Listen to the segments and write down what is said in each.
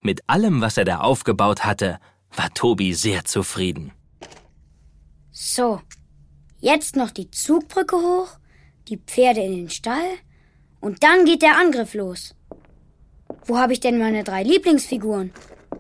Mit allem, was er da aufgebaut hatte, war Tobi sehr zufrieden. So, jetzt noch die Zugbrücke hoch, die Pferde in den Stall und dann geht der Angriff los. Wo habe ich denn meine 3 Lieblingsfiguren?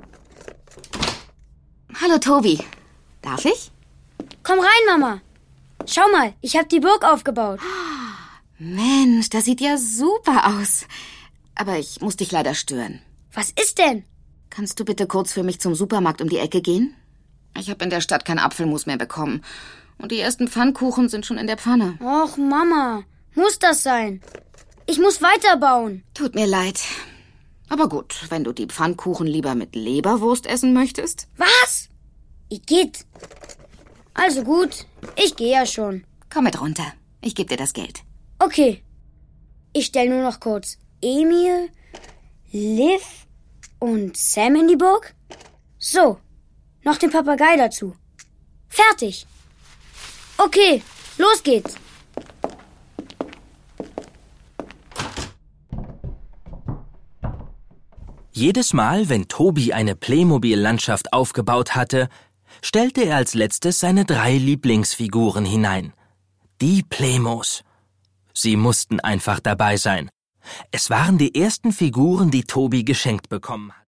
Hallo Tobi, darf ich? Komm rein, Mama. Schau mal, ich habe die Burg aufgebaut. Mensch, das sieht ja super aus. Aber ich muss dich leider stören. Was ist denn? Kannst du bitte kurz für mich zum Supermarkt um die Ecke gehen? Ich habe in der Stadt kein Apfelmus mehr bekommen. Und die ersten Pfannkuchen sind schon in der Pfanne. Och, Mama, muss das sein? Ich muss weiterbauen. Tut mir leid. Aber gut, wenn du die Pfannkuchen lieber mit Leberwurst essen möchtest. Was? Igitt. Also gut, ich gehe ja schon. Komm mit runter. Ich gebe dir das Geld. Okay. Ich stelle nur noch kurz Emil, Liv und Sam in die Burg. So, noch den Papagei dazu. Fertig. Okay, los geht's. Jedes Mal, wenn Tobi eine Playmobil-Landschaft aufgebaut hatte, stellte er als letztes seine 3 Lieblingsfiguren hinein. Die Playmos. Sie mussten einfach dabei sein. Es waren die ersten Figuren, die Tobi geschenkt bekommen hat.